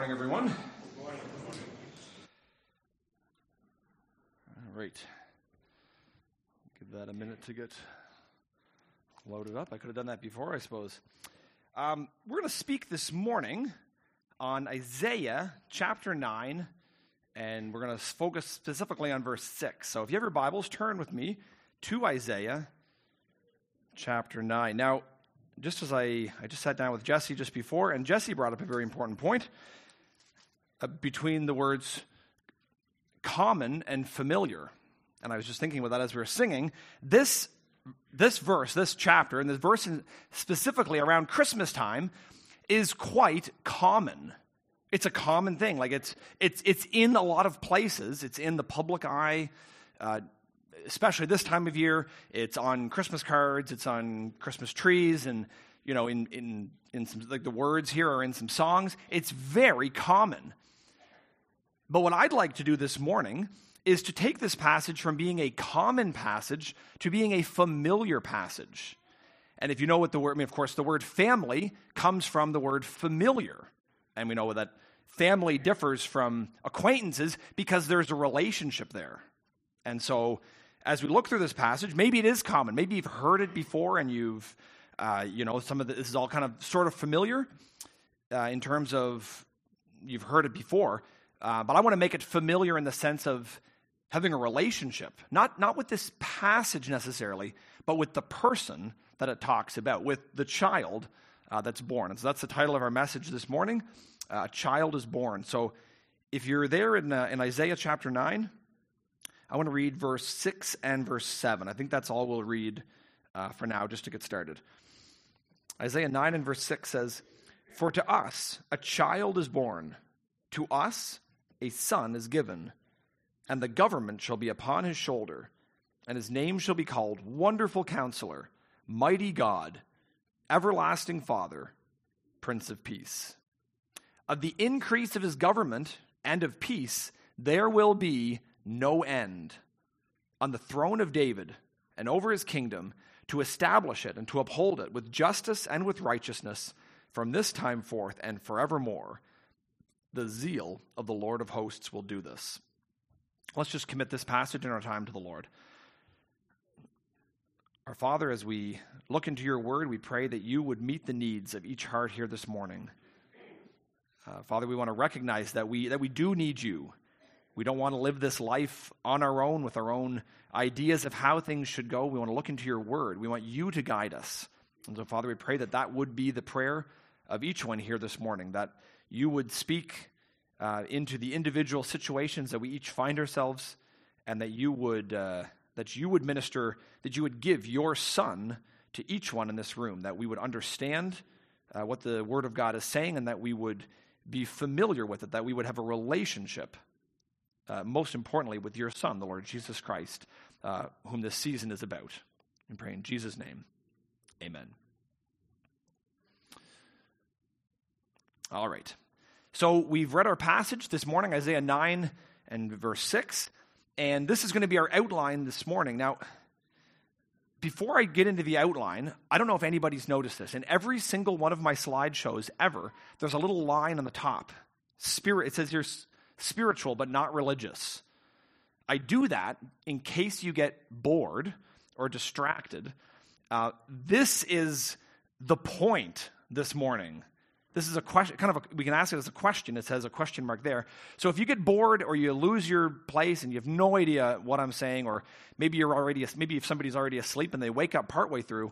morning, everyone. Good morning. All right. Give that a minute to get loaded up. I could have done that before, I suppose. We're going to speak this morning on Isaiah chapter 9, and we're going to focus specifically on verse 6. So if you have your Bibles, turn with me to Isaiah chapter 9. Now, just as I just sat down with Jesse just before, and Jesse brought up a very important point between the words common and familiar. And I was just thinking about that as we were singing. This verse, this chapter, and this verse specifically around Christmas time is quite common. It's a common thing. Like it's in a lot of places. It's in the public eye, especially this time of year. It's on Christmas cards. It's on Christmas trees, and in some, like, the words here are in some songs. It's very common. But what I'd like to do this morning is to take this passage from being a common passage to being a familiar passage. And if you know what the word, of course, the word family comes from the word familiar. And we know that family differs from acquaintances because there's a relationship there. And so as we look through this passage, maybe it is common. Maybe you've heard it before and you've, some of this is all kind of sort of familiar in terms of you've heard it before. But I want to make it familiar in the sense of having a relationship, not with this passage necessarily, but with the person that it talks about, with the child that's born. And so that's the title of our message this morning, A Child is Born. So if you're there in Isaiah chapter 9, I want to read verse 6 and verse 7. I think that's all we'll read for now, just to get started. Isaiah 9 and verse 6 says, "For to us a child is born, to us a son is given, and the government shall be upon his shoulder, and his name shall be called Wonderful Counselor, Mighty God, Everlasting Father, Prince of Peace. Of the increase of his government and of peace there will be no end, on the throne of David and over his kingdom, to establish it and to uphold it with justice and with righteousness from this time forth and forevermore. The zeal of the Lord of hosts will do this." Let's just commit this passage in our time to the Lord. Our Father, as we look into your word, we pray that you would meet the needs of each heart here this morning. Father, we want to recognize that we do need you. We don't want to live this life on our own with our own ideas of how things should go. We want to look into your word. We want you to guide us. And so, Father, we pray that that would be the prayer of each one here this morning, that you would speak into the individual situations that we each find ourselves, and that you would minister, that you would give your Son to each one in this room, that we would understand what the Word of God is saying, and that we would be familiar with it, that we would have a relationship, most importantly, with your Son, the Lord Jesus Christ, whom this season is about. We pray in Jesus' name, amen. All right. So we've read our passage this morning, Isaiah 9 and verse 6, and this is going to be our outline this morning. Now, before I get into the outline, I don't know if anybody's noticed this. In every single one of my slideshows ever, there's a little line on the top. It says here, spiritual but not religious. I do that in case you get bored or distracted. This is the point this morning. This is a question, we can ask it as a question. It says a question mark there. So if you get bored or you lose your place and you have no idea what I'm saying, or maybe if somebody's already asleep and they wake up partway through,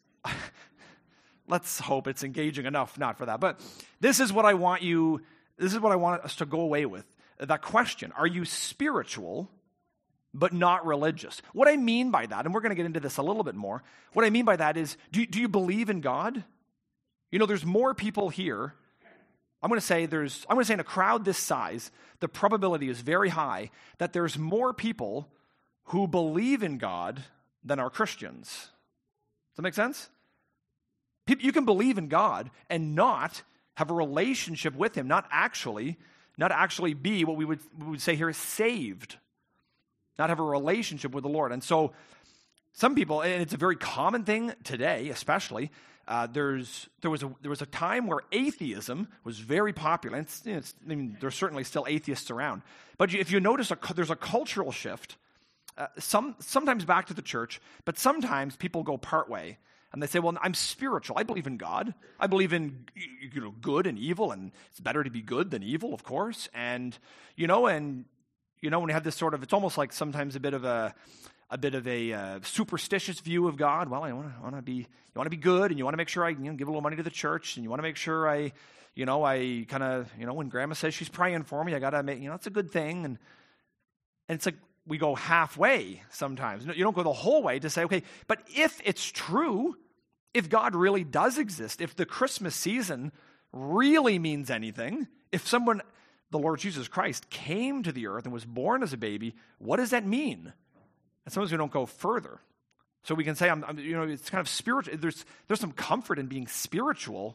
let's hope it's engaging enough, not for that. But this is what I want us to go away with. That question, are you spiritual but not religious? What I mean by that, and we're going to get into this a little bit more, what I mean by that is, do you believe in God? There's more people here. I'm going to say in a crowd this size, the probability is very high that there's more people who believe in God than are Christians. Does that make sense? You can believe in God and not have a relationship with him, not actually be what we would say here is saved, not have a relationship with the Lord. And so Some people, and it's a very common thing today, especially. There was a time where atheism was very popular. There's certainly still atheists around, but if you notice, there's a cultural shift. Sometimes back to the church, but sometimes people go part way. And they say, well, I'm spiritual. I believe in God. I believe in good and evil, and it's better to be good than evil, of course. And when you have this sort of, it's almost like sometimes a bit of a superstitious view of God. Well, you want to be good, and you want to make sure I give a little money to the church, and you want to make sure I kind of when Grandma says she's praying for me, I gotta make it's a good thing, and it's like we go halfway sometimes. You don't go the whole way to say, okay, but if it's true, if God really does exist, if the Christmas season really means anything, if the Lord Jesus Christ came to the earth and was born as a baby, what does that mean? And sometimes we don't go further. So we can say, it's kind of spiritual. There's some comfort in being spiritual,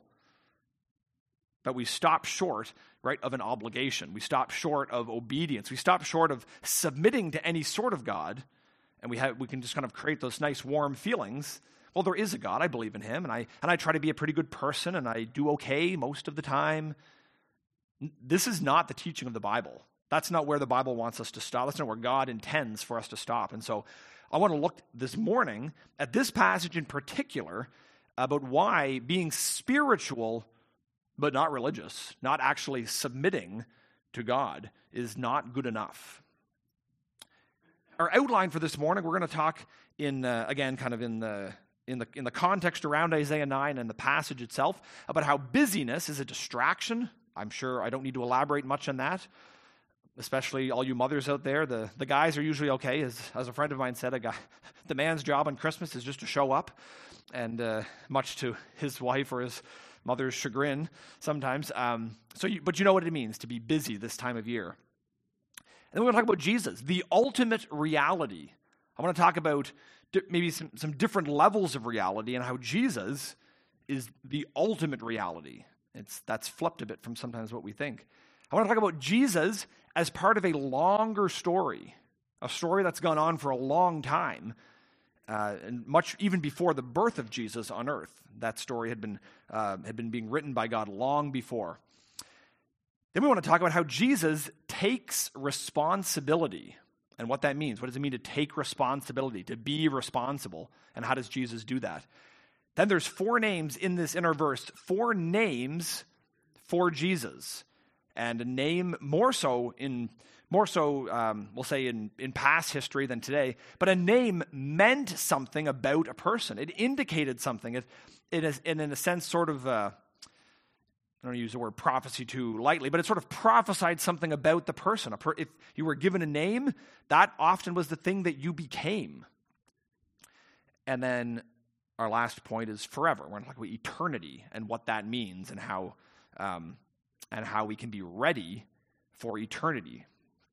but we stop short, right, of an obligation. We stop short of obedience. We stop short of submitting to any sort of God, and we can just kind of create those nice warm feelings. Well, there is a God. I believe in him, and I try to be a pretty good person, and I do okay most of the time. This is not the teaching of the Bible. That's not where the Bible wants us to stop. That's not where God intends for us to stop. And so I want to look this morning at this passage in particular about why being spiritual but not religious, not actually submitting to God, is not good enough. Our outline for this morning, we're going to talk in the context around Isaiah 9 and the passage itself about how busyness is a distraction. I'm sure I don't need to elaborate much on that, especially all you mothers out there. The guys are usually okay. As a friend of mine said, the man's job on Christmas is just to show up, and much to his wife or his mother's chagrin sometimes. But you know what it means to be busy this time of year. And then we're going to talk about Jesus, the ultimate reality. I want to talk about maybe some different levels of reality and how Jesus is the ultimate reality. That's flipped a bit from sometimes what we think. I want to talk about Jesus as part of a longer story, a story that's gone on for a long time, and much even before the birth of Jesus on earth. That story had been being written by God long before. Then we want to talk about how Jesus takes responsibility and what that means. What does it mean to take responsibility, to be responsible, and how does Jesus do that? Then there's 4 names in our verse, 4 names for Jesus, and a name more so we'll say in past history than today, but a name meant something about a person. It indicated something. It is, in a sense, sort of, I don't use the word prophecy too lightly, but it sort of prophesied something about the person. If you were given a name, that often was the thing that you became. And then our last point is forever. We're going to talk about eternity and what that means and how we can be ready for eternity.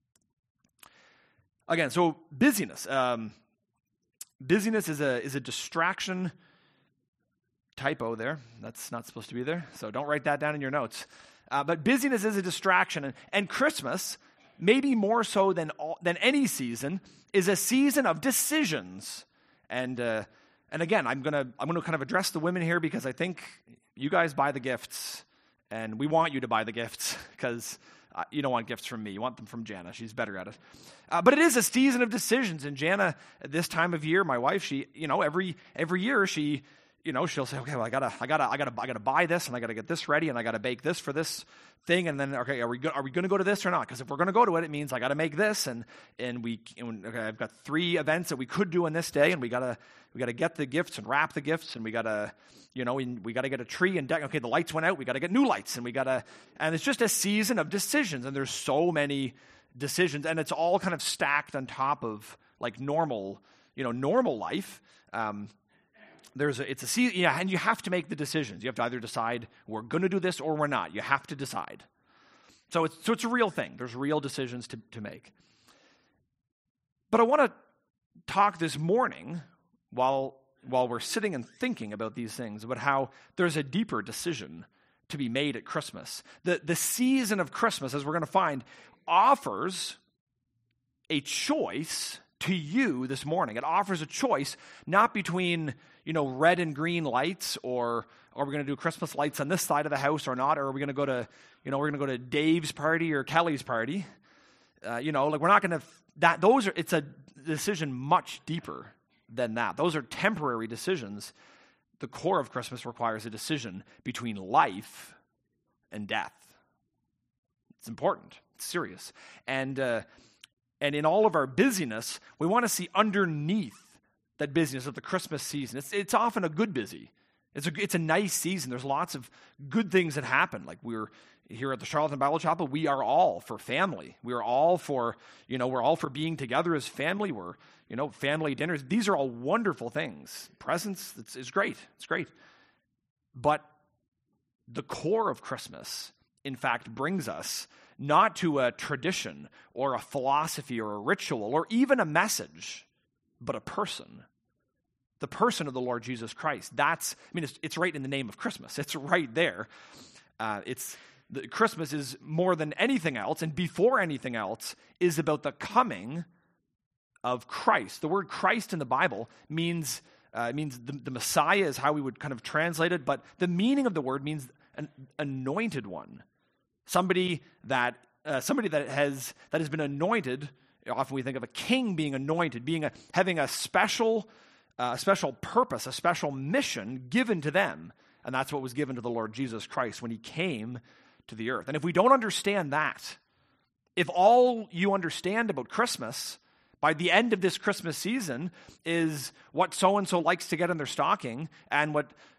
Again, so busyness. Busyness is a distraction. Typo there. That's not supposed to be there, so don't write that down in your notes. But busyness is a distraction, and Christmas, maybe more so than any season, is a season of decisions. And again, I'm gonna kind of address the women here because I think you guys buy the gifts, and we want you to buy the gifts because you don't want gifts from me. You want them from Jana. She's better at it. But it is a season of decisions, and Jana, at this time of year, my wife, she, every year she, she'll say, okay, well, I gotta buy this, and I gotta get this ready, and I gotta bake this for this thing, and then, okay, are we going to go to this or not? Because if we're going to go to it, it means I gotta make this, and I've got 3 events that we could do on this day, and we gotta get the gifts and wrap the gifts, and we gotta get a tree and deck. Okay, the lights went out, we gotta get new lights, and it's just a season of decisions, and there's so many decisions, and it's all kind of stacked on top of like normal life. It's a season, and you have to make the decisions. You have to either decide we're going to do this or we're not. You have to decide. So it's a real thing. There's real decisions to make. But I want to talk this morning while we're sitting and thinking about these things, about how there's a deeper decision to be made at Christmas. The season of Christmas, as we're going to find, offers a choice to you this morning. It offers a choice, not between, red and green lights, or are we going to do Christmas lights on this side of the house or not, or are we going to go to, we're going to go to Dave's party or Kelly's party. We're not going to, it's a decision much deeper than that. Those are temporary decisions. The core of Christmas requires a decision between life and death. It's important. It's serious. And in all of our busyness, we want to see underneath that busyness of the Christmas season. It's often a good busy. It's a nice season. There's lots of good things that happen. Like we're here at the Charlottetown Bible Chapel, we are all for family. We are all for, we're all for being together as family. We're, family dinners. These are all wonderful things. Presents, it's great. It's great. But the core of Christmas, in fact, brings us not to a tradition or a philosophy or a ritual or even a message, but a person. The person of the Lord Jesus Christ. It's right in the name of Christmas. It's right there. Christmas is more than anything else, and before anything else, is about the coming of Christ. The word Christ in the Bible means the Messiah is how we would kind of translate it, but the meaning of the word means an anointed one. Somebody that has been anointed. Often we think of a king being anointed, having a special purpose, a special mission given to them. And that's what was given to the Lord Jesus Christ when he came to the earth. And if we don't understand that, if all you understand about Christmas by the end of this Christmas season is what so-and-so likes to get in their stocking and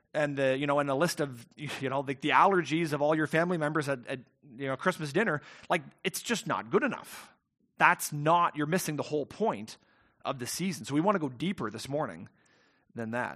a list of, the allergies of all your family members at Christmas dinner, it's just not good enough. You're missing the whole point of the season. So we want to go deeper this morning than that.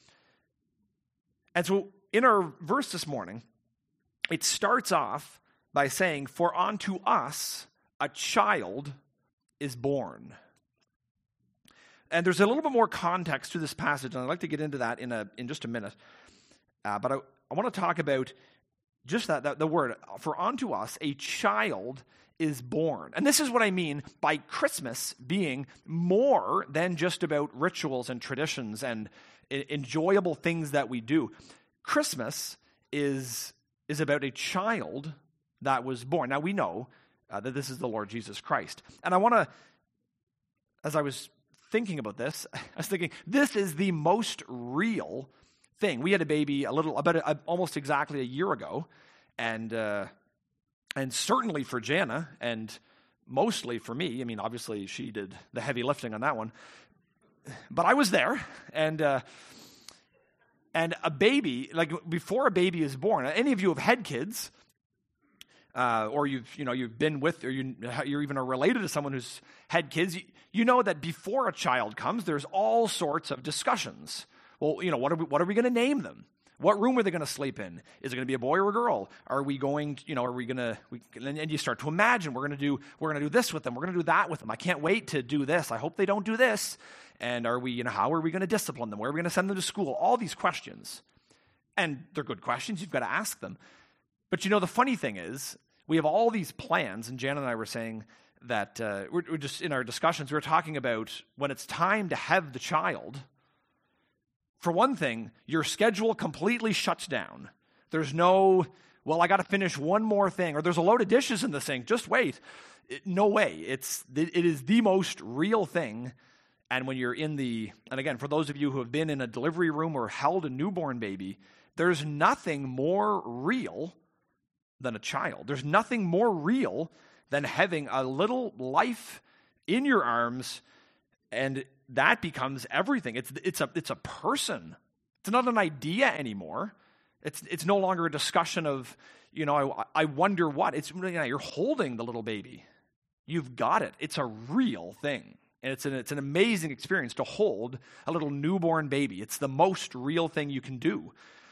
And so in our verse this morning, it starts off by saying, "For unto us a child is born." And there's a little bit more context to this passage, and I'd like to get into that in just a minute. But I want to talk about just that the word, "For unto us a child is born." And this is what I mean by Christmas being more than just about rituals and traditions and enjoyable things that we do. Christmas is about a child that was born. Now we know that this is the Lord Jesus Christ. And I want to, as I was thinking about this, I was thinking, this is the most real thing. We had a baby almost exactly a year ago, and certainly for Jana, and mostly for me. Obviously she did the heavy lifting on that one, but I was there, and a baby, before a baby is born, any of you have had kids, or you've been with, or you're even related to someone who's had kids, you know that before a child comes, there's all sorts of discussions. Well, what are we going to name them? What room are they going to sleep in? Is it going to be a boy or a girl? Are we going to, and you start to imagine, we're going to do this with them. We're going to do that with them. I can't wait to do this. I hope they don't do this. And how are we going to discipline them? Where are we going to send them to school? All these questions. And they're good questions. You've got to ask them. But the funny thing is, we have all these plans, and Jan and I were saying that we're just in our discussions, we were talking about when it's time to have the child. For one thing, your schedule completely shuts down. There's no, I got to finish one more thing, or there's a load of dishes in the sink. Just wait. No way. It is the most real thing. And when you're and again, for those of you who have been in a delivery room or held a newborn baby, there's nothing more real than a child. There's nothing more real than having a little life in your arms, and that becomes everything. It's a person. It's not an idea anymore. It's no longer a discussion of, I wonder what. You're holding the little baby. You've got it. It's a real thing. And it's an amazing experience to hold a little newborn baby. It's the most real thing you can do.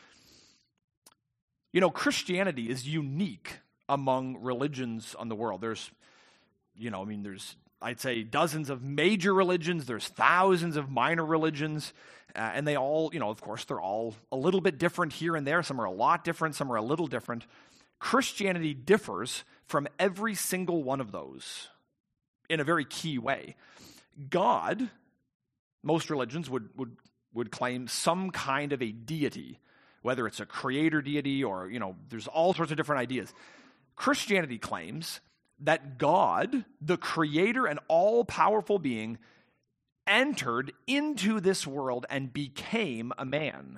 Christianity is unique among religions on the world. There's I'd say dozens of major religions. There's thousands of minor religions. And they all, of course, they're all a little bit different here and there. Some are a lot different. Some are a little different. Christianity differs from every single one of those in a very key way. God, most religions would claim some kind of a deity, whether it's a creator deity or, there's all sorts of different ideas. Christianity claims that God, the creator and all-powerful being, entered into this world and became a man.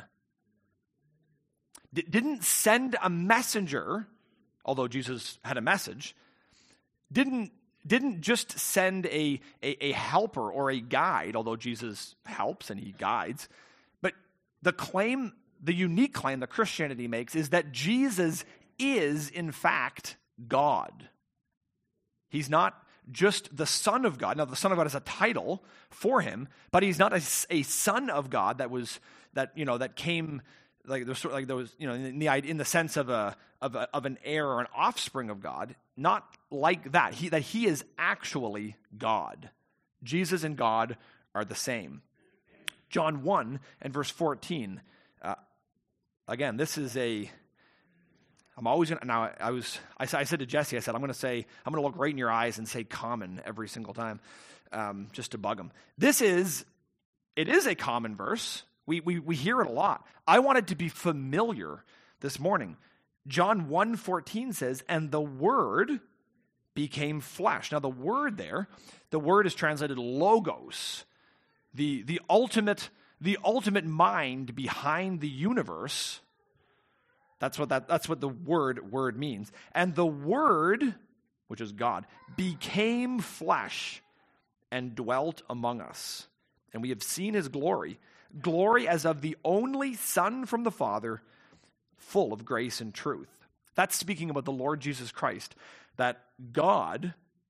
Didn't send a messenger, although Jesus had a message, didn't just send a helper or a guide, although Jesus helps and he guides, but the unique claim that Christianity makes is that Jesus is, in fact, God. He's not just the Son of God. Now, the Son of God is a title for him, but he's not a Son of God that came like those in the sense of an heir or an offspring of God. Not like that. He is actually God. Jesus and God are the same. John 1 and verse 14. Again, this is I'm always going to, now I said to Jesse, I said, I'm going to look right in your eyes and say common every single time, just to bug him. It is a common verse. We hear it a lot. I want it to be familiar this morning. John 1:14 says, and the Word became flesh. Now the word is translated logos, the ultimate mind behind the universe. That's what the word means. And the Word, which is God, became flesh and dwelt among us. And we have seen his glory as of the only Son from the Father, full of grace and truth. That's speaking about the Lord Jesus Christ, that God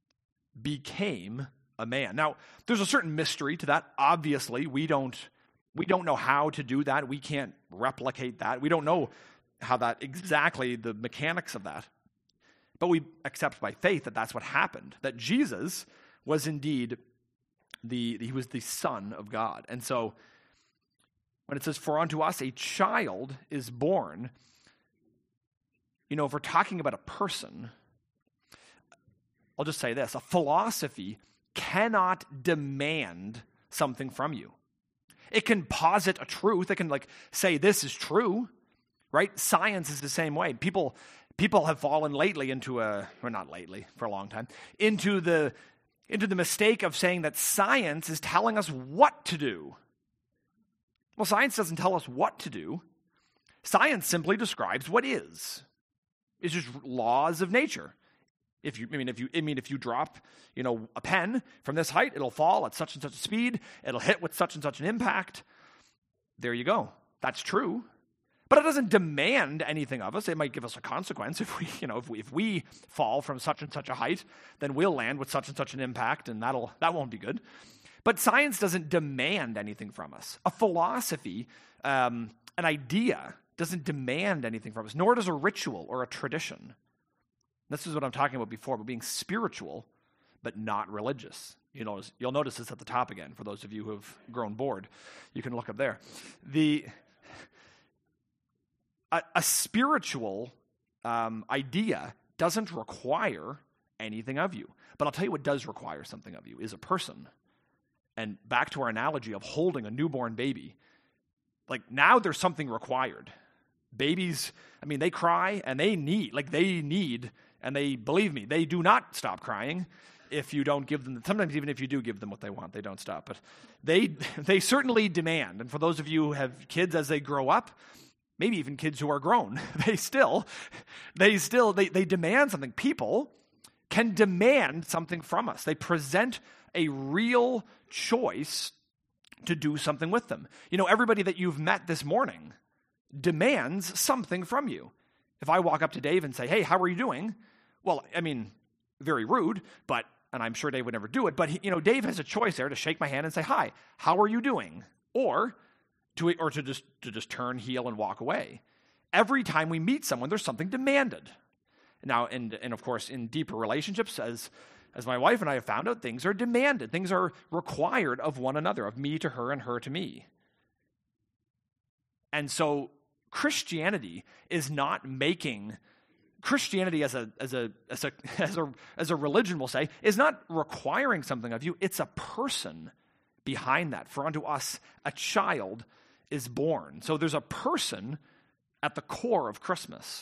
became a man. Now, there's a certain mystery to that. Obviously, we don't know how to do that. We can't replicate that. We don't know how that exactly, the mechanics of that. But we accept by faith that that's what happened, that Jesus was indeed he was the Son of God. And so when it says, for unto us a child is born, if we're talking about a person, I'll just say this, a philosophy cannot demand something from you. It can posit a truth. It can say this is true. Right? Science is the same way. People have fallen lately for a long time, into the mistake of saying that science is telling us what to do. Well, science doesn't tell us what to do. Science simply describes what is. It's just laws of nature. If you drop, a pen from this height, it'll fall at such and such a speed. It'll hit with such and such an impact. There you go. That's true. But it doesn't demand anything of us. It might give us a consequence. If we fall from such and such a height, then we'll land with such and such an impact, and that won't be good. But science doesn't demand anything from us. A philosophy, an idea, doesn't demand anything from us, nor does a ritual or a tradition. This is what I'm talking about before, about being spiritual, but not religious. You'll notice this at the top again, for those of you who have grown bored. You can look up there. A spiritual idea doesn't require anything of you. But I'll tell you what does require something of you is a person. And back to our analogy of holding a newborn baby. Now there's something required. Babies, they cry and they need, and believe me, they do not stop crying if you don't give them, sometimes even if you do give them what they want, they don't stop. But they certainly demand. And for those of you who have kids as they grow up, maybe even kids who are grown, they demand something. People can demand something from us. They present a real choice to do something with them. Everybody that you've met this morning demands something from you. If I walk up to Dave and say, hey, how are you doing? Well, very rude, and I'm sure Dave would never do it, but Dave has a choice there to shake my hand and say, hi, how are you doing? Or to just turn heel and walk away. Every time we meet someone, there's something demanded. Now, and of course, in deeper relationships, as my wife and I have found out, things are demanded. Things are required of one another, of me to her and her to me. And so Christianity is not making Christianity as a religion, we'll say, is not requiring something of you. It's a person behind that. For unto us a child is born. So there's a person at the core of Christmas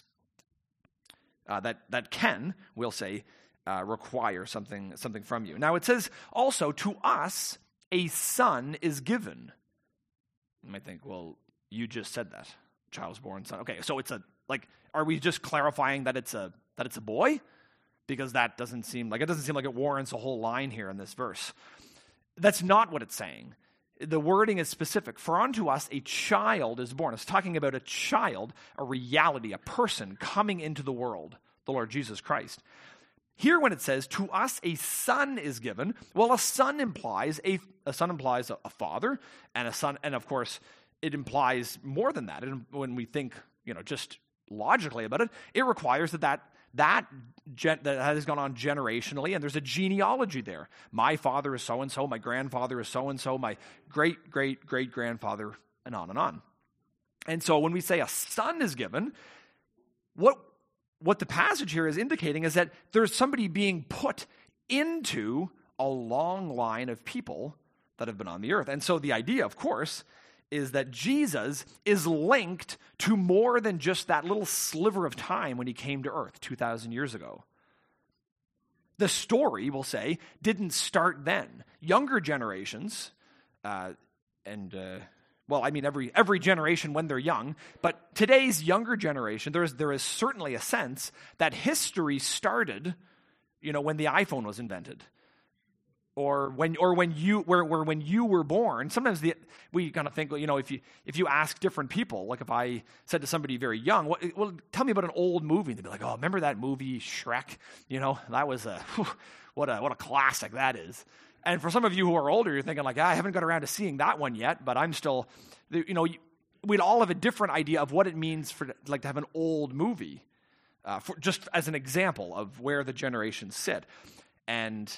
that can, we'll say, require something from you. Now it says also, to us a son is given. You might think, well, you just said that. Child was born, son. Okay, so are we just clarifying that it's a boy? Because that doesn't seem like it warrants a whole line here in this verse. That's not what it's saying. The wording is specific. For unto us a child is born. It's talking about a child, a reality, a person coming into the world, the Lord Jesus Christ. Here when it says, to us a son is given, well, a son implies a father, and a son, and of course, it implies more than that. And when we think, just logically about it, it requires that has gone on generationally, and there's a genealogy there. My father is so-and-so, my grandfather is so-and-so, my great-great-great-grandfather, and on and on. And so when we say a son is given, what the passage here is indicating is that there's somebody being put into a long line of people that have been on the earth. And so the idea, of course, is that Jesus is linked to more than just that little sliver of time when he came to earth 2,000 years ago. The story, we'll say, didn't start then. Younger generations, every generation when they're young, but today's younger generation, there is certainly a sense that history started, when the iPhone was invented. Or when you were born. Sometimes we kind of think, if you ask different people, like if I said to somebody very young, well, tell me about an old movie, they'd be like, oh, remember that movie Shrek? That was what a classic that is. And for some of you who are older, you're thinking like, I haven't got around to seeing that one yet, but I'm still, we'd all have a different idea of what it means to have an old movie, for just as an example of where the generations sit. And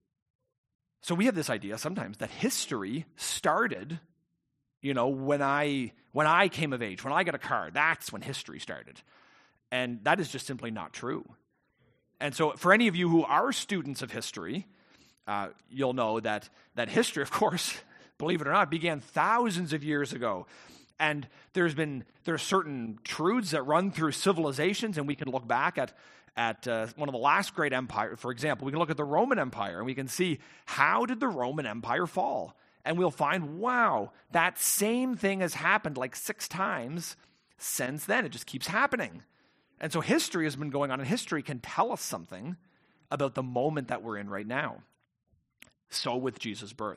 so we have this idea sometimes that history started, when I came of age, when I got a car, that's when history started. And that is just simply not true. And so for any of you who are students of history, you'll know that history, of course, believe it or not, began thousands of years ago. And there are certain truths that run through civilizations, and we can look back at one of the last great empires. For example, we can look at the Roman Empire, and we can see, how did the Roman Empire fall? And we'll find, wow, that same thing has happened 6 times since then. It just keeps happening. And so history has been going on, and history can tell us something about the moment that we're in right now. So with Jesus' birth.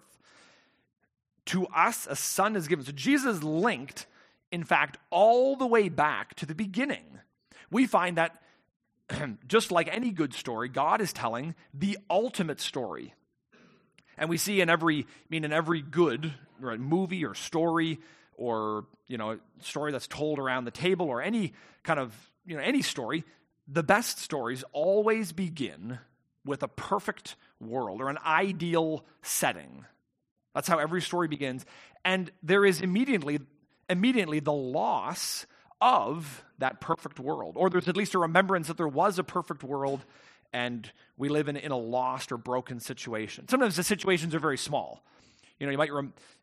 To us, a son is given. So Jesus linked, in fact, all the way back to the beginning. We find that just like any good story, God is telling the ultimate story. And we see in every good movie or story, or story that's told around the table, or any kind of any story, the best stories always begin with a perfect world or an ideal setting. That's how every story begins. And there is immediately the loss of that perfect world. Or there's at least a remembrance that there was a perfect world and we live in a lost or broken situation. Sometimes the situations are very small. You might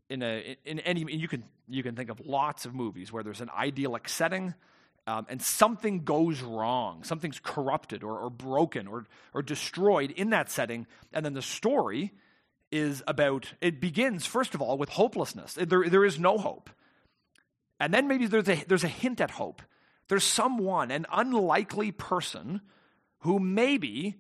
you can think of lots of movies where there's an idyllic setting, and something goes wrong. Something's corrupted or broken or destroyed in that setting, and then the story it begins, first of all, with hopelessness. There is no hope. And then maybe there's a hint at hope. There's someone, an unlikely person, who maybe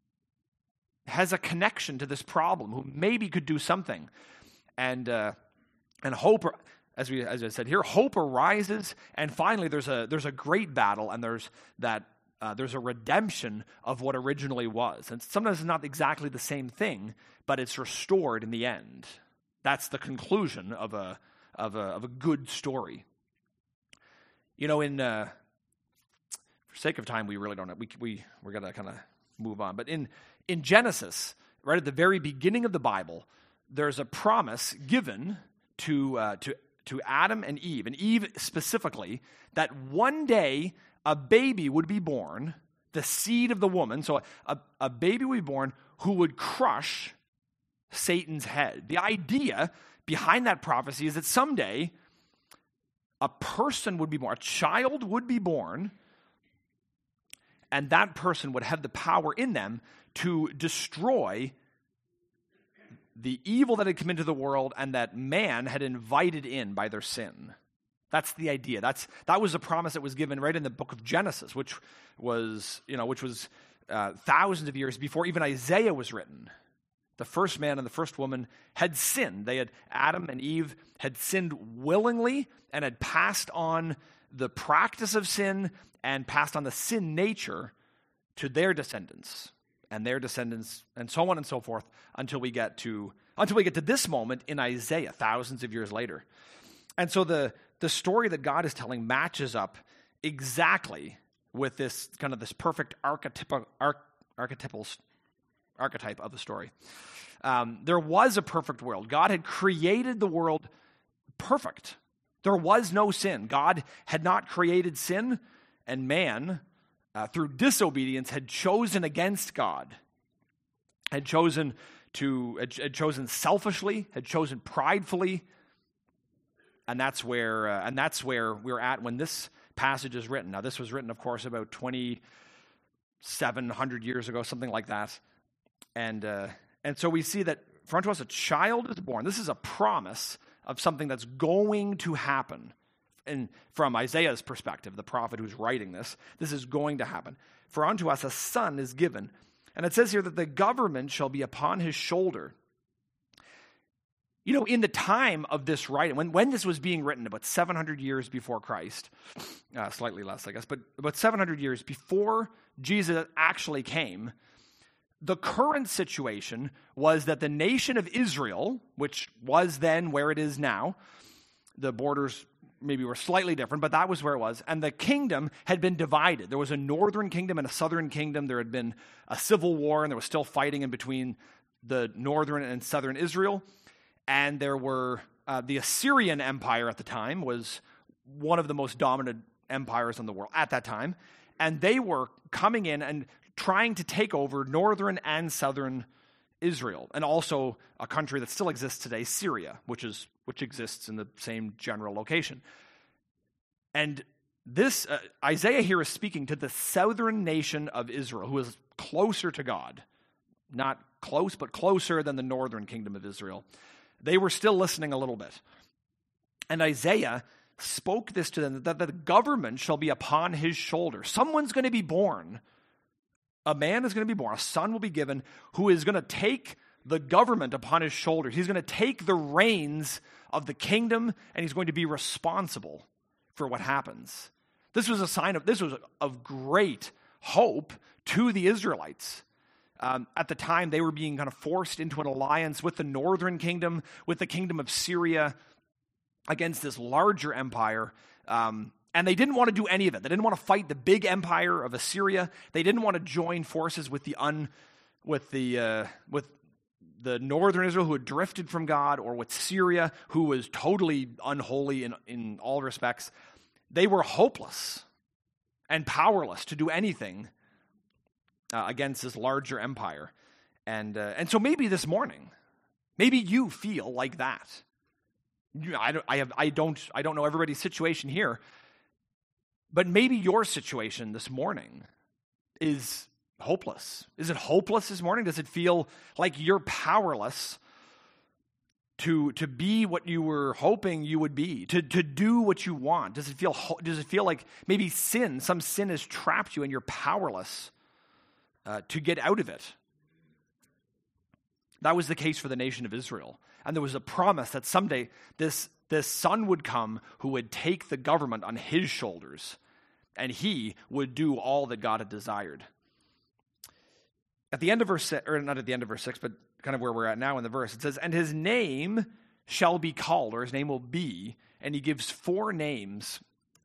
has a connection to this problem, who maybe could do something. And hope, as I said here, hope arises, and finally there's a great battle, and there's a redemption of what originally was. And sometimes it's not exactly the same thing, but it's restored in the end. That's the conclusion of a good story. For sake of time, we really don't know. We're gonna kind of move on. But in Genesis, right at the very beginning of the Bible, there's a promise given to Adam and Eve specifically, that one day a baby would be born the seed of the woman, so a baby would be born who would crush Satan's head. The idea behind that prophecy is that someday a person would be born, a child would be born, and that person would have the power in them to destroy the evil that had come into the world and that man had invited in by their sin. That's the idea. That was a promise that was given right in the book of Genesis, which was thousands of years before even Isaiah was written. The first man and the first woman had sinned. Adam and Eve had sinned willingly and had passed on the practice of sin and passed on the sin nature to their descendants and their descendants, and so on and so forth, until we get to this moment in Isaiah, thousands of years later. And so the story that God is telling matches up exactly with this perfect archetype of the story. There was a perfect world. God had created the world perfect. There was no sin. God had not created sin, and man, through disobedience, had chosen against God, had chosen selfishly, had chosen pridefully, and that's where we're at when this passage is written. Now, this was written, of course, about 2,700 years ago, something like that, and so we see that for unto us a child is born. This is a promise of something that's going to happen. And from Isaiah's perspective, the prophet who's writing this is going to happen. For unto us a son is given. And it says here that the government shall be upon his shoulder. In the time of this writing, when this was being written, about 700 years before Christ, slightly less, I guess, but about 700 years before Jesus actually came, the current situation was that the nation of Israel, which was then where it is now, the borders maybe were slightly different, but that was where it was. And the kingdom had been divided. There was a northern kingdom and a southern kingdom. There had been a civil war, and there was still fighting in between the northern and southern Israel. And there were the Assyrian Empire at the time was one of the most dominant empires in the world at that time. And they were coming in and trying to take over northern and southern Israel, and also a country that still exists today, Syria, which exists in the same general location. And this Isaiah here is speaking to the southern nation of Israel, who is closer to God, not close, but closer than the northern kingdom of Israel. They were still listening a little bit, and Isaiah spoke this to them, that the government shall be upon his shoulder. Someone's going to be born. A man is going to be born, a son will be given, who is going to take the government upon his shoulders. He's going to take the reins of the kingdom, and he's going to be responsible for what happens. This was of great hope to the Israelites. At the time, they were being kind of forced into an alliance with the northern kingdom, with the kingdom of Syria, against this larger empire. And they didn't want to do any of it. They didn't want to fight the big empire of Assyria. They didn't want to join forces with the northern Israel who had drifted from God, or with Syria who was totally unholy in all respects. They were hopeless and powerless to do anything against this larger empire. And so maybe this morning, maybe you feel like that. I don't know everybody's situation here. But maybe your situation this morning is hopeless. Is it hopeless this morning? Does it feel like you're powerless to be what you were hoping you would be, to do what you want? Does it feel like maybe some sin has trapped you and you're powerless to get out of it? That was the case for the nation of Israel. And there was a promise that someday this son would come who would take the government on his shoulders, and he would do all that God had desired. At the end of verse 6, or not at the end of verse 6, but kind of where we're at now in the verse, it says, and his name shall be called, or his name will be, and he gives 4 names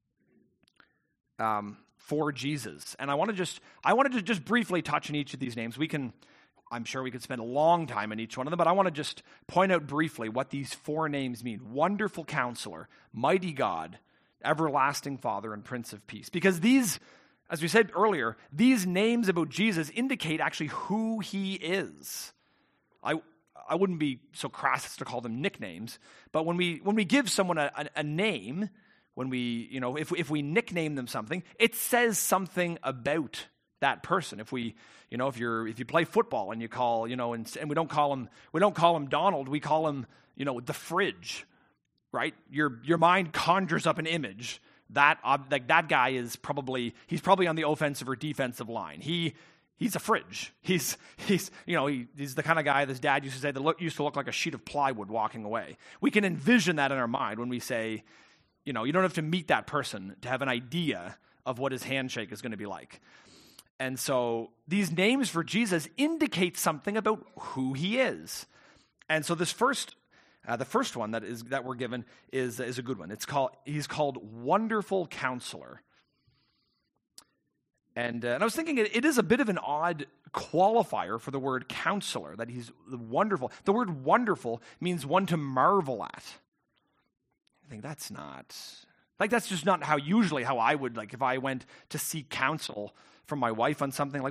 for Jesus. And I wanted to just briefly touch on each of these names. I'm sure we could spend a long time on each one of them, but I want to just point out briefly what these 4 names mean. Wonderful Counselor, Mighty God, Everlasting Father, and Prince of Peace. Because these As we said earlier, these names about Jesus indicate actually who he is. I wouldn't be so crass as to call them nicknames, but when we give someone a name, when we, if we nickname them something, it says something about that person. If you play football and you call, and we don't call him Donald, we call him, the fridge, right? Your mind conjures up an image that that guy is probably on the offensive or defensive line. He's a fridge. He's the kind of guy this dad used to say that used to look like a sheet of plywood walking away. We can envision that in our mind when we say, you don't have to meet that person to have an idea of what his handshake is going to be like. And so these names for Jesus indicate something about who he is. And so this the first one that we're given is a good one. He's called Wonderful Counselor. And I was thinking it is a bit of an odd qualifier for the word counselor, that he's wonderful. The word wonderful means one to marvel at. I think that's just not how I would, if I went to seek counsel from my wife on something,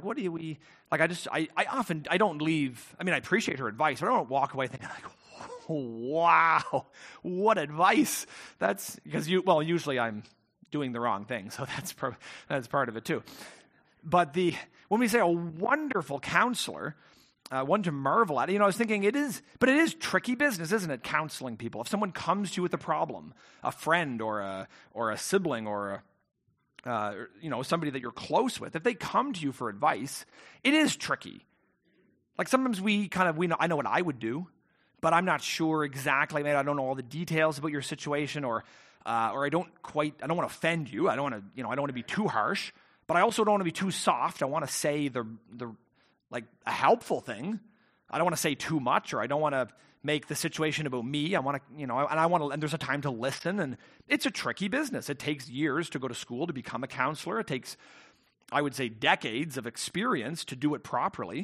I don't leave, I appreciate her advice, but I don't walk away thinking wow, what advice. That's because usually I'm doing the wrong thing, so that's part of it too. But when we say a wonderful counselor, one to marvel at, I was thinking it is tricky business, isn't it? Counseling people. If someone comes to you with a problem, a friend or a sibling or somebody that you're close with, if they come to you for advice, it is tricky. Like sometimes I know what I would do, but I'm not sure exactly. Maybe I don't know all the details about your situation, or I don't want to offend you. I don't want to be too harsh, but I also don't want to be too soft. I want to say a helpful thing. I don't want to say too much, or I don't want to make the situation about me. I want to, and there's a time to listen, and it's a tricky business. It takes years to go to school to become a counselor. It takes, I would say, decades of experience to do it properly.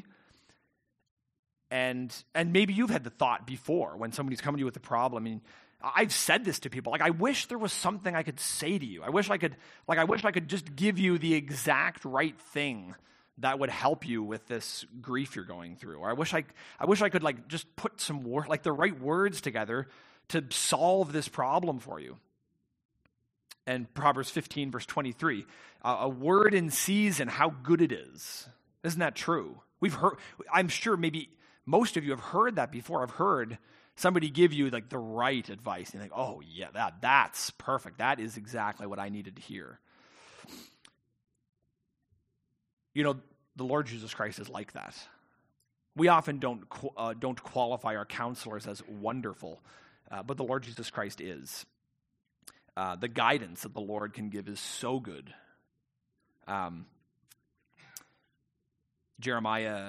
And maybe you've had the thought before when somebody's coming to you with a problem. I've said this to people. I wish there was something I could say to you. I wish I could just give you the exact right thing that would help you with this grief you're going through. Or I wish I could just put some the right words together to solve this problem for you. And Proverbs 15 verse 23, a word in season, how good it is. Isn't that true? I'm sure maybe most of you have heard that before. I've heard somebody give you the right advice. And you think, oh yeah, that's perfect. That is exactly what I needed to hear. The Lord Jesus Christ is like that. We often don't qualify our counselors as wonderful, but the Lord Jesus Christ is. The guidance that the Lord can give is so good. Jeremiah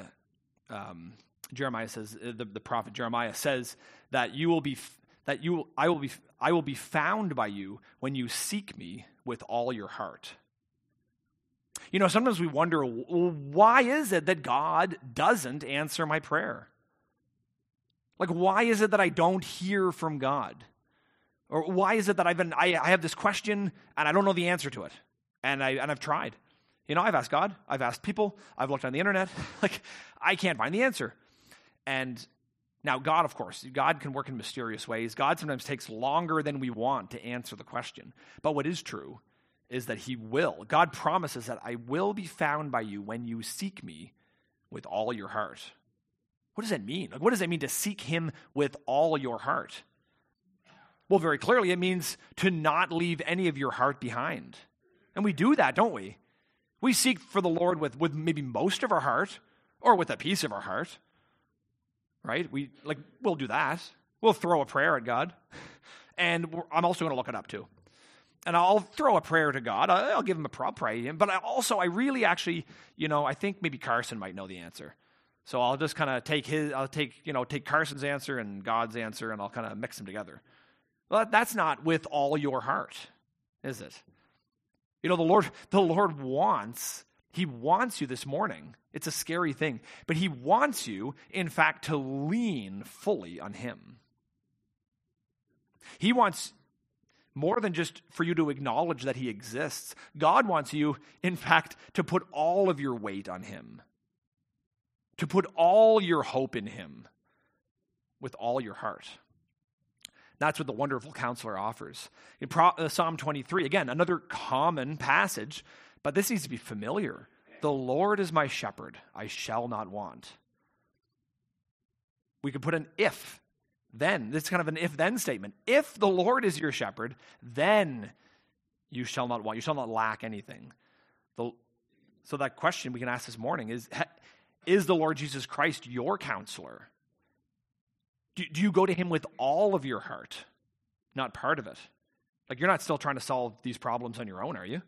says, the prophet Jeremiah says that I will be found by you when you seek me with all your heart. Sometimes we wonder, why is it that God doesn't answer my prayer? Why is it that I don't hear from God? Or why is it that I have this question and I don't know the answer to it? And I've tried. I've asked God, I've asked people, I've looked on the internet, I can't find the answer. And now God, of course, God can work in mysterious ways. God sometimes takes longer than we want to answer the question. But what is true is that he will. God promises that I will be found by you when you seek me with all your heart. What does that mean? What does that mean to seek him with all your heart? Well, very clearly, it means to not leave any of your heart behind. And we do that, don't we? We seek for the Lord with maybe most of our heart, or with a piece of our heart, right? We'll do that. We'll throw a prayer at God, and I'm also going to look it up too. And I'll throw a prayer to God. I'll give him a pray. But I really actually, I think maybe Carson might know the answer. So I'll just kind of take Carson's answer and God's answer, and I'll kind of mix them together. Well, that's not with all your heart, is it? The Lord wants you this morning. It's a scary thing, but he wants you, in fact, to lean fully on him. He wants More than just for you to acknowledge that he exists. God wants you, in fact, to put all of your weight on him. To put all your hope in him with all your heart. That's what the wonderful counselor offers. In Psalm 23, again, another common passage, but this needs to be familiar. The Lord is my shepherd, I shall not want. We could put an if, then. This is kind of an if-then statement. If the Lord is your shepherd, then you shall not want. You shall not lack anything. So that question we can ask this morning is the Lord Jesus Christ your counselor? Do you go to him with all of your heart, not part of it? Like, you're not still trying to solve these problems on your own, are you?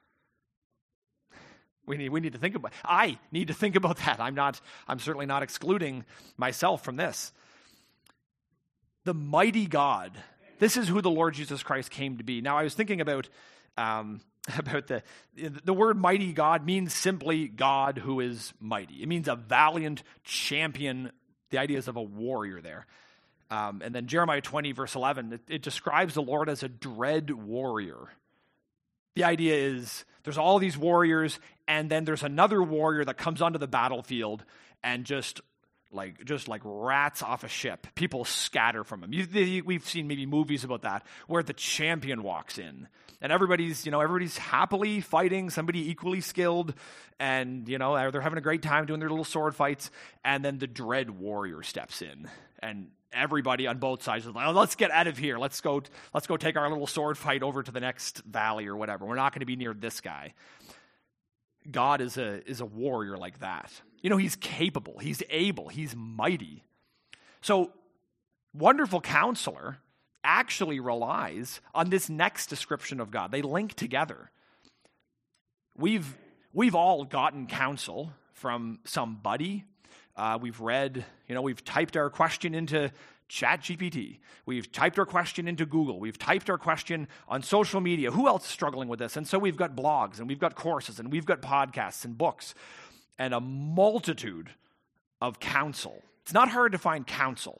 We need to think about. I need to think about that. I'm certainly not excluding myself from this. The mighty God. This is who the Lord Jesus Christ came to be. Now, I was thinking about the word mighty God means simply God who is mighty. It means a valiant champion. The idea is of a warrior there. And then Jeremiah 20, verse 11, it describes the Lord as a dread warrior. The idea is there's all these warriors, and then there's another warrior that comes onto the battlefield and just like rats off a ship. People scatter from him. We've seen maybe movies about that, where the champion walks in, and everybody's happily fighting somebody equally skilled, and they're having a great time doing their little sword fights, and then the dread warrior steps in, and everybody on both sides is like, oh, let's get out of here. Let's go take our little sword fight over to the next valley or whatever. We're not going to be near this guy. God is a warrior like that. He's capable, he's able, he's mighty. So, wonderful counselor actually relies on this next description of God. They link together. We've all gotten counsel from somebody. We've read, we've typed our question into ChatGPT. We've typed our question into Google. We've typed our question on social media. Who else is struggling with this? And so we've got blogs, and we've got courses, and we've got podcasts and books, and a multitude of counsel. It's not hard to find counsel.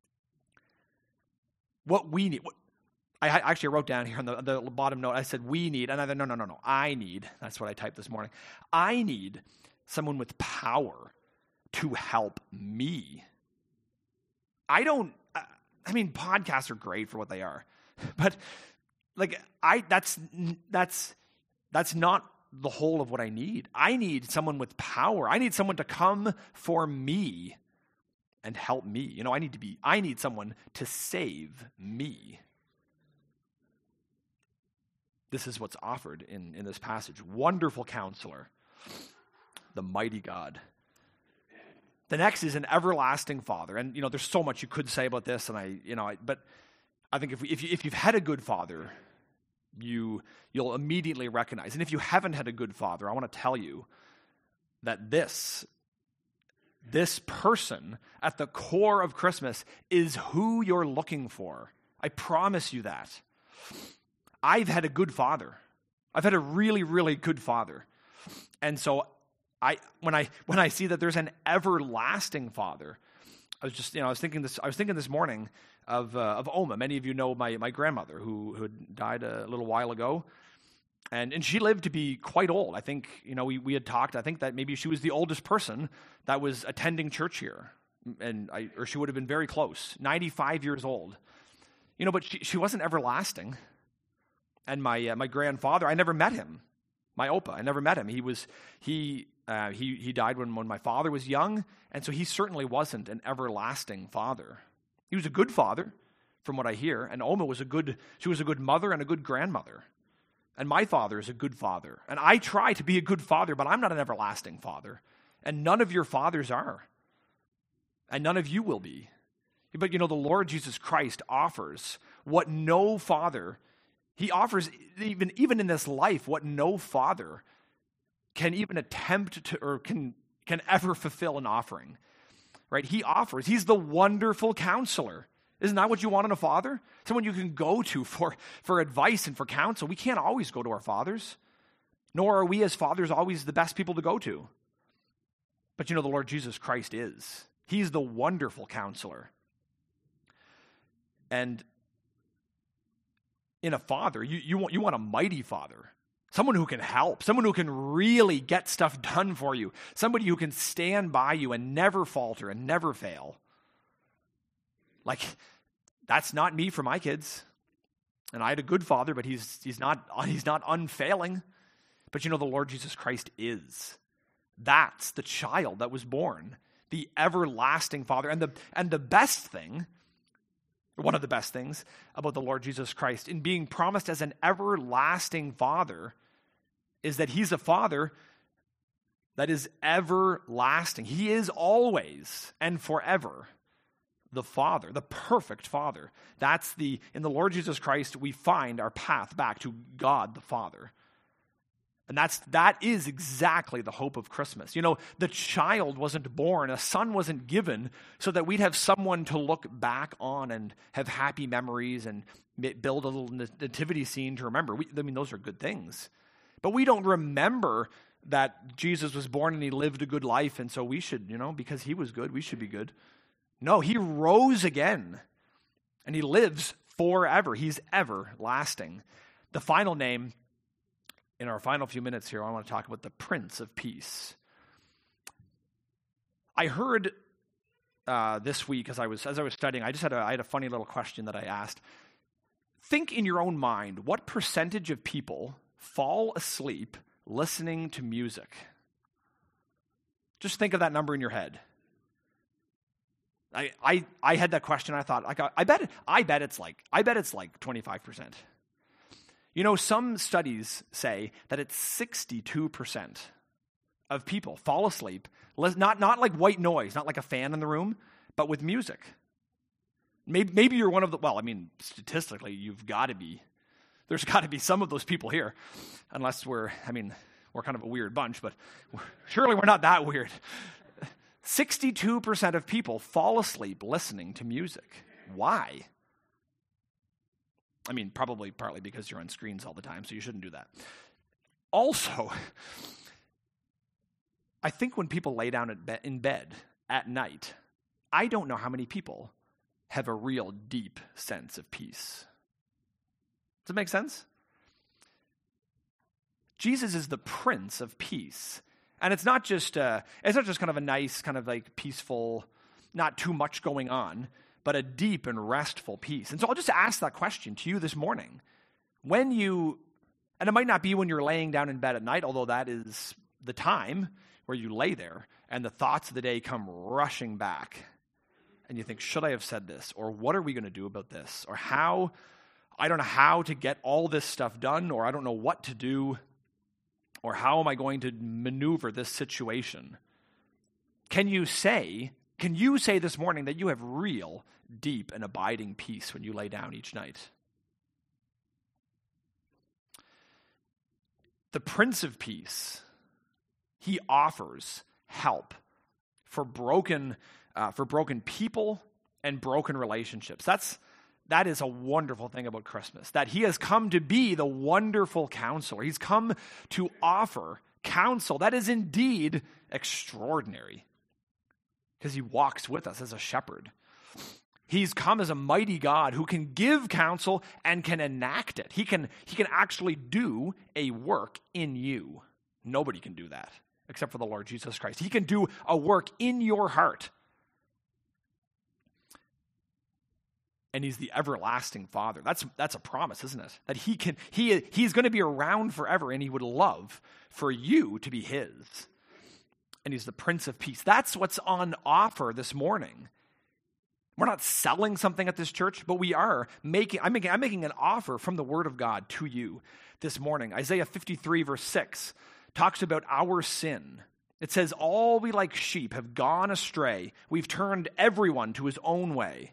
What we need, I actually wrote down here on the bottom note, I said we need, and I said, no, I need, that's what I typed this morning. I need someone with power to help me. Podcasts are great for what they are, but that's not the whole of what I need. I need someone with power. I need someone to come for me and help me. I need someone to save me. This is what's offered in this passage. Wonderful counselor, the mighty God. The next is an everlasting Father. And, there's so much you could say about this, but I think if you've had a good father, you'll immediately recognize. And if you haven't had a good father, I want to tell you that this person at the core of Christmas is who you're looking for. I promise you that. I've had a good father. I've had a really, really good father. And so when I see that there's an everlasting Father, I was thinking this morning of Oma. Many of you know my grandmother who had died a little while ago, and she lived to be quite old. I think we had talked. I think that maybe she was the oldest person that was attending church here, or she would have been very close, 95 years old. But she wasn't everlasting. And my grandfather, I never met him. My Opa, I never met him. He died when my father was young, and so he certainly wasn't an everlasting father. He was a good father, from what I hear, and Oma was a good mother and a good grandmother. And my father is a good father. And I try to be a good father, but I'm not an everlasting father. And none of your fathers are. And none of you will be. But the Lord Jesus Christ offers what no father, he offers even in this life, what no father can even attempt to, or can ever fulfill an offering, right? He offers. He's the wonderful counselor. Isn't that what you want in a father? Someone you can go to for advice and for counsel. We can't always go to our fathers, nor are we as fathers always the best people to go to. But the Lord Jesus Christ is. He's the wonderful counselor. And in a father, you want a mighty father. Someone who can help, someone who can really get stuff done for you, somebody who can stand by you and never falter and never fail. Like, that's not me for my kids. And I had a good father, but he's not unfailing. But the Lord Jesus Christ is. That's the child that was born, the everlasting Father. And the best thing, one of the best things about the Lord Jesus Christ in being promised as an everlasting Father is that he's a Father that is everlasting. He is always and forever the Father, the perfect Father. In the Lord Jesus Christ, we find our path back to God the Father. And that is exactly the hope of Christmas. The child wasn't born, a son wasn't given so that we'd have someone to look back on and have happy memories and build a little nativity scene to remember. Those are good things. But we don't remember that Jesus was born and he lived a good life, and so we should, because he was good, we should be good. No, he rose again, and he lives forever. He's everlasting. The final name, in our final few minutes here, I want to talk about the Prince of Peace. I heard this week as I was studying, I had a funny little question that I asked. Think in your own mind, what percentage of people fall asleep listening to music? Just think of that number in your head. I had that question. I thought, I bet it's like 25%. Some studies say that it's 62% of people fall asleep, not like white noise, not like a fan in the room, but with music. Maybe you're one of statistically, there's got to be some of those people here, unless we're kind of a weird bunch, but surely we're not that weird. 62% of people fall asleep listening to music. Why? Probably partly because you're on screens all the time, so you shouldn't do that. Also, I think when people lay down in bed at night, I don't know how many people have a real deep sense of peace. Does it make sense? Jesus is the Prince of Peace. And it's not just kind of a nice, kind of like peaceful, not too much going on, but a deep and restful peace. And so I'll just ask that question to you this morning. And it might not be when you're laying down in bed at night, although that is the time where you lay there and the thoughts of the day come rushing back. And you think, should I have said this? Or what are we going to do about this? Or I don't know how to get all this stuff done, or I don't know what to do, or how am I going to maneuver this situation? Can you say this morning that you have real, deep, and abiding peace when you lay down each night? The Prince of Peace, he offers help for broken people and broken relationships. That is a wonderful thing about Christmas, that he has come to be the wonderful counselor. He's come to offer counsel that is indeed extraordinary because he walks with us as a shepherd. He's come as a mighty God who can give counsel and can enact it. He can actually do a work in you. Nobody can do that except for the Lord Jesus Christ. He can do a work in your heart. And he's the everlasting Father. That's a promise, isn't it? That he's going to be around forever, and he would love for you to be his. And he's the Prince of Peace. That's what's on offer this morning. We're not selling something at this church, but we are I'm making an offer from the Word of God to you this morning. Isaiah 53 verse 6 talks about our sin. It says, all we like sheep have gone astray. We've turned everyone to his own way.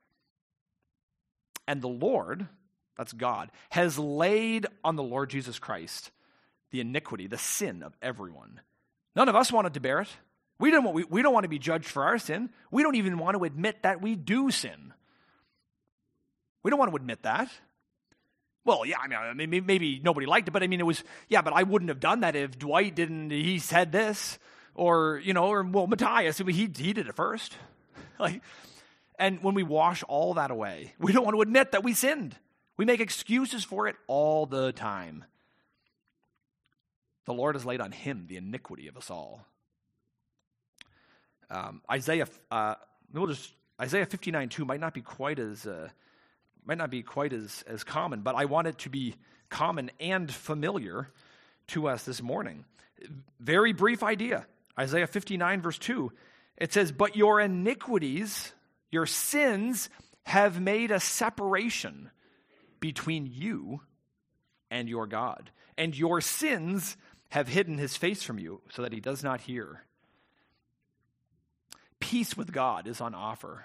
And the Lord, that's God, has laid on the Lord Jesus Christ the iniquity, the sin of everyone. None of us wanted to bear it. We don't want to be judged for our sin. We don't even want to admit that we do sin. We don't want to admit that. Well, yeah, maybe nobody liked it, but it was, yeah, but I wouldn't have done that if Dwight didn't, he said this, or Matthias, he did it first. And when we wash all that away, we don't want to admit that we sinned. We make excuses for it all the time. The Lord has laid on him the iniquity of us all. Isaiah 59:2 might not be quite as common, but I want it to be common and familiar to us this morning. Very brief idea. Isaiah 59 verse 2. It says, "But your iniquities, your sins, have made a separation between you and your God. And your sins have hidden his face from you so that he does not hear." Peace with God is on offer.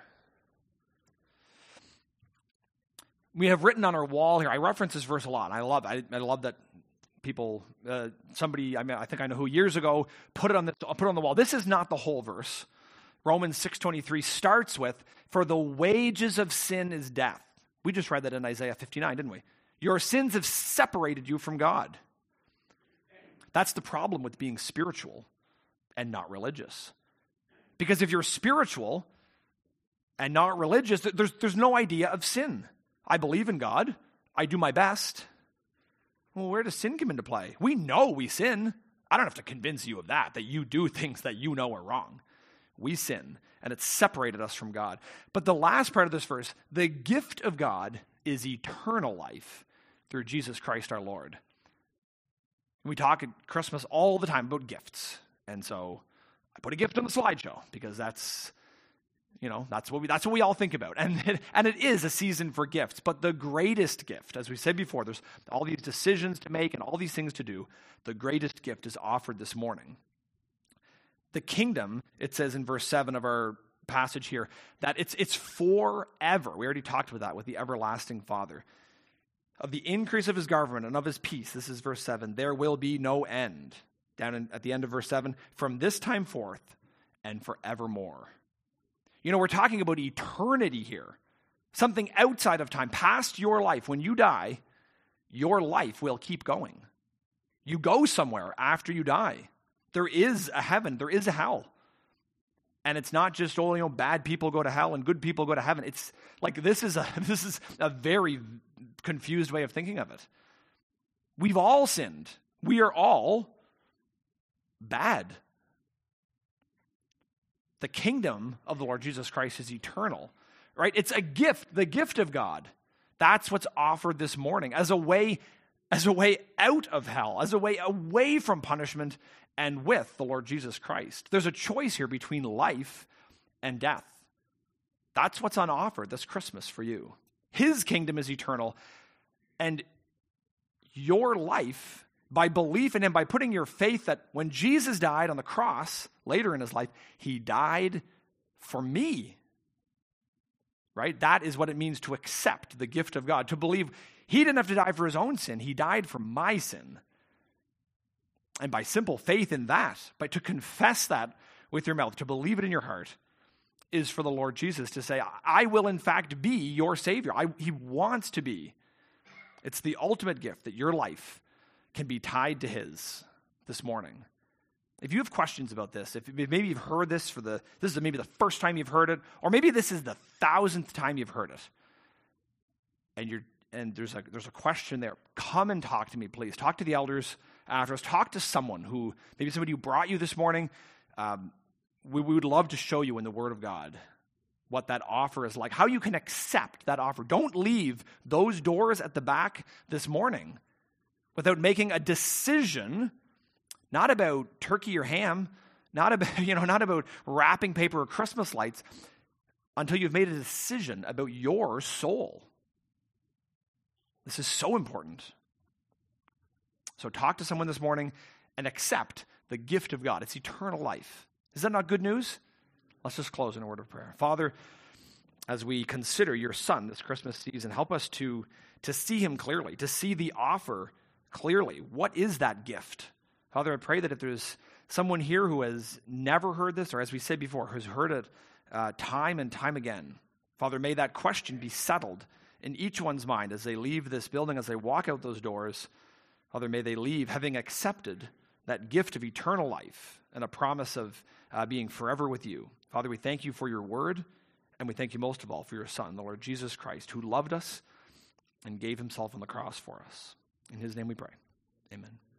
We have written on our wall here, I reference this verse a lot. I love that people, I think I know who years ago put it on the wall. This is not the whole verse. Romans 6:23 starts with, "For the wages of sin is death." We just read that in Isaiah 59, didn't we? Your sins have separated you from God. That's the problem with being spiritual and not religious. Because if you're spiritual and not religious, there's no idea of sin. I believe in God. I do my best. Well, where does sin come into play? We know we sin. I don't have to convince you of that you do things that you know are wrong. We sin, and it's separated us from God. But the last part of this verse, the gift of God is eternal life through Jesus Christ our Lord. We talk at Christmas all the time about gifts. And so I put a gift on the slideshow because that's what we all think about. And it is a season for gifts. But the greatest gift, as we said before, there's all these decisions to make and all these things to do. The greatest gift is offered this morning. The kingdom, it says in verse 7 of our passage here, that it's forever. We already talked about that with the everlasting Father. Of the increase of his government and of his peace, this is verse 7, there will be no end. At the end of verse 7, from this time forth and forevermore. We're talking about eternity here. Something outside of time, past your life. When you die, your life will keep going. You go somewhere after you die. There is a heaven, there is a hell. And it's not just, bad people go to hell and good people go to heaven. It's like this is a very confused way of thinking of it. We've all sinned. We are all bad. The kingdom of the Lord Jesus Christ is eternal, right? It's a gift, the gift of God. That's what's offered this morning as a way out of hell, as a way away from punishment and with the Lord Jesus Christ. There's a choice here between life and death. That's what's on offer this Christmas for you. His kingdom is eternal, and your life, by belief in him, by putting your faith that when Jesus died on the cross, later in his life, he died for me. Right? That is what it means to accept the gift of God, to believe he didn't have to die for his own sin. He died for my sin. And by simple faith in that, but to confess that with your mouth, to believe it in your heart, is for the Lord Jesus to say, I will in fact be your Savior. He wants to be. It's the ultimate gift that your life can be tied to his this morning. If you have questions about this, if maybe you've heard this this is maybe the first time you've heard it, or maybe this is the 1,000th time you've heard it, and there's a question there, come and talk to me, please. Talk to the elders after us. Talk to someone who brought you this morning. We would love to show you in the Word of God what that offer is like, how you can accept that offer. Don't leave those doors at the back this morning without making a decision, not about turkey or ham, not about wrapping paper or Christmas lights, until you've made a decision about your soul. This is so important. So talk to someone this morning and accept the gift of God. It's eternal life. Is that not good news? Let's just close in a word of prayer. Father, as we consider your Son this Christmas season, help us to see him clearly, to see the offer clearly. What is that gift? Father, I pray that if there's someone here who has never heard this, or as we said before, who's heard it time and time again, Father, may that question be settled in each one's mind as they leave this building, as they walk out those doors. Father, may they leave having accepted that gift of eternal life and a promise of being forever with you. Father, we thank you for your word, and we thank you most of all for your Son, the Lord Jesus Christ, who loved us and gave himself on the cross for us. In his name we pray. Amen.